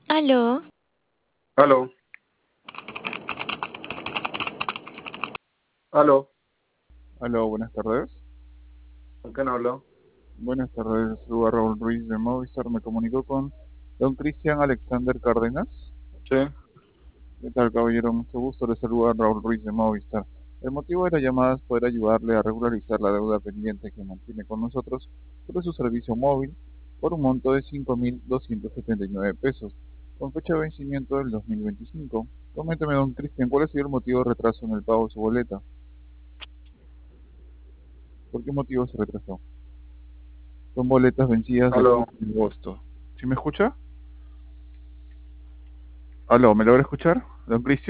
Aló, Aló, aló, Aló, buenas tardes. ¿con quién hablo? Buenas tardes, saluda Raúl Ruiz de Movistar. Me comunico con don Cristian Alexander Cárdenas. Sí, ¿Qué tal, caballero? Mucho gusto. Le saluda Raúl Ruiz de Movistar. El motivo de la llamada es poder ayudarle a regularizar la deuda pendiente que mantiene con nosotros sobre su servicio móvil por un monto de 5.279 pesos, con fecha de vencimiento del 2025. Coménteme, don Cristian, ¿cuál ha sido el motivo de retraso en el pago de su boleta? ¿Por qué motivo se retrasó? Son boletas vencidas de julio aló. y agosto. ¿Sí me escucha? Aló, ¿me logra escuchar, don Cristian?